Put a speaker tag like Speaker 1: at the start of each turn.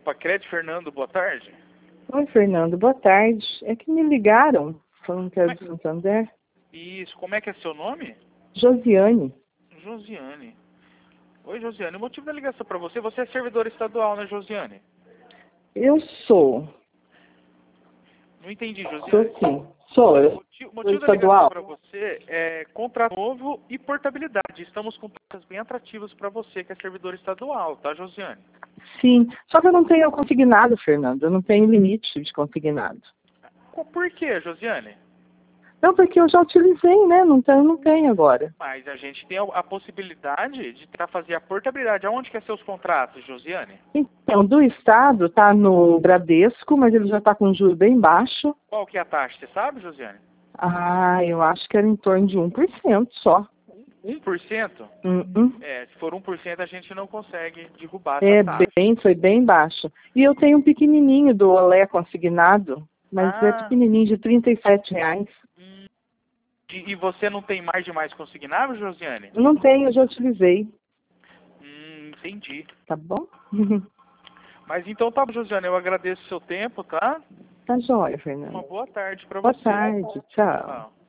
Speaker 1: Pacred, Fernando, boa tarde.
Speaker 2: Oi, Fernando, boa tarde. É que me ligaram, falando que era do Santander.
Speaker 1: Isso, como é que é seu nome?
Speaker 2: Josiane.
Speaker 1: Josiane. Oi, Josiane, o motivo da ligação para você é servidora estadual, né, Josiane?
Speaker 2: Eu sou.
Speaker 1: Não entendi, Josiane.
Speaker 2: Sou sim. Sou. Eu
Speaker 1: O
Speaker 2: sou
Speaker 1: motivo da ligação
Speaker 2: estadual.
Speaker 1: para você é contrato novo e portabilidade. Estamos com taxas bem atrativas para você, que é servidora estadual, tá, Josiane?
Speaker 2: Sim. Só que eu não tenho consignado, Fernando. Eu não tenho limite de consignado.
Speaker 1: Por quê, Josiane?
Speaker 2: Não, porque eu já utilizei, né? Não tenho agora.
Speaker 1: Mas a gente tem a possibilidade de tentar fazer a portabilidade. Aonde que é seus contratos, Josiane?
Speaker 2: Então, do Estado está no Bradesco, mas ele já está com juro bem baixo.
Speaker 1: Qual que é a taxa, você sabe, Josiane?
Speaker 2: Ah, eu acho que era em torno de 1% só.
Speaker 1: 1%? Se for 1% a gente não consegue derrubar essa taxa.
Speaker 2: Foi bem baixo. E eu tenho um pequenininho do Olé consignado, mas é pequenininho, de R$ 37.
Speaker 1: E você não tem mais consignável, Josiane?
Speaker 2: Não tenho, eu já utilizei.
Speaker 1: Entendi.
Speaker 2: Tá bom?
Speaker 1: Mas então tá, Josiane, eu agradeço o seu tempo, tá?
Speaker 2: Tá jóia, Fernando.
Speaker 1: Uma boa tarde para você.
Speaker 2: Boa tarde, tchau.